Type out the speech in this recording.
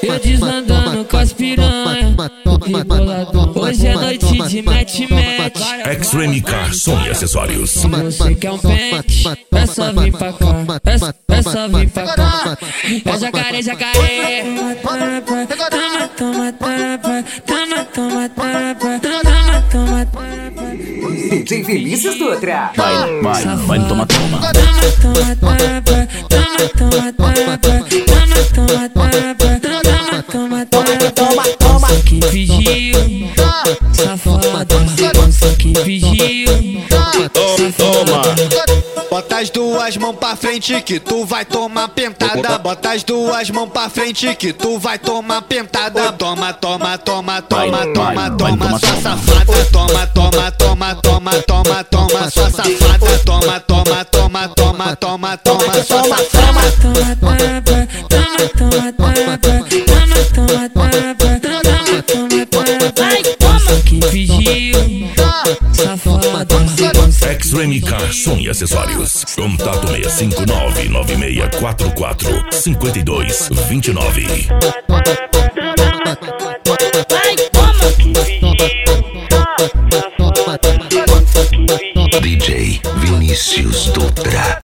Eu desandando com as piranha, reboladão. Hoje é noite de match. Extreme Car Som e Acessórios. Você quer um pente? É só vir pra cá. É só vir pra cá. É jacaré. Toma, DJ Vinícius Dutra. Vai no toma. Toma, que pediu, safada. Você que pediu, Toma. Bota as duas mãos pra frente que tu vai tomar pentada. Bota as duas mãos pra frente que tu vai tomar pentada. Toma, sua safada. Toma, sua safada. Toma, sua safada. que pediu, safada. Extreme Car Som e Acessórios. Contato 659-9644-5229.